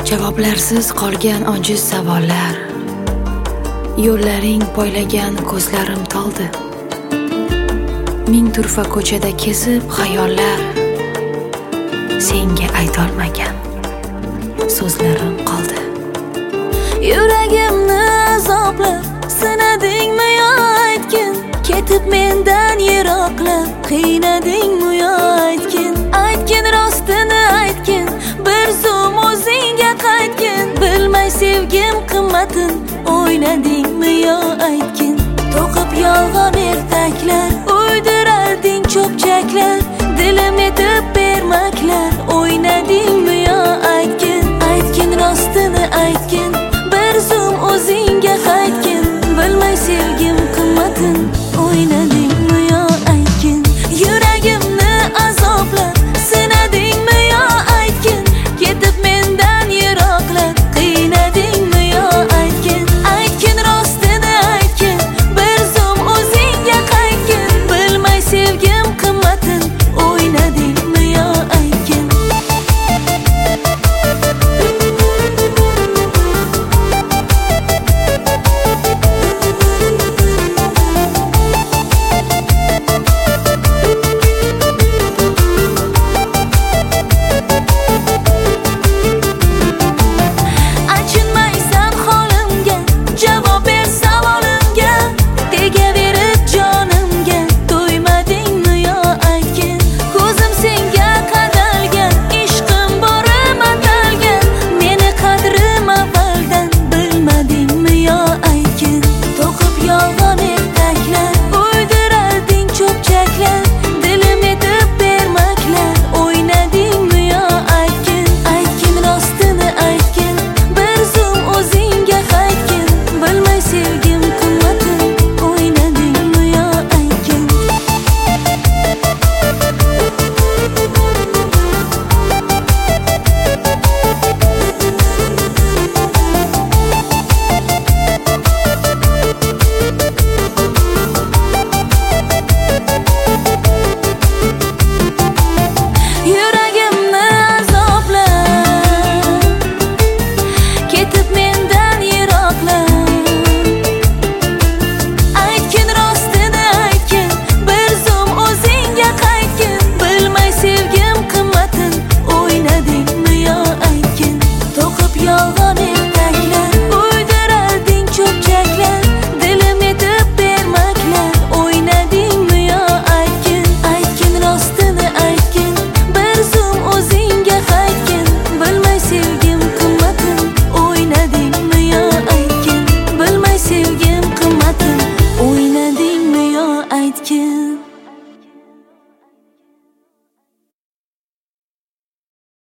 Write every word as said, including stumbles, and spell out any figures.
Javoblarsiz qolgan ojiz savollar, yo'llaring poylagan ko'zlarim toldi. Ming turfa ko'chada kezib xayollar, senga aytolmagan so'zlarim qoldi. Yuragimni azoblab sinadingmi yo aytgin, ketib mendan yiroqlab qiynadingmi yo aytgin, aytgin rostini aytgin, bir zum o'zingga qaytgin, bilmay sevgim qimmatin o'ynadingmi yo aytgin. To'qib yolg'on ertaklar, uydirarding cho'pchaklar, dilim etib bermaklar,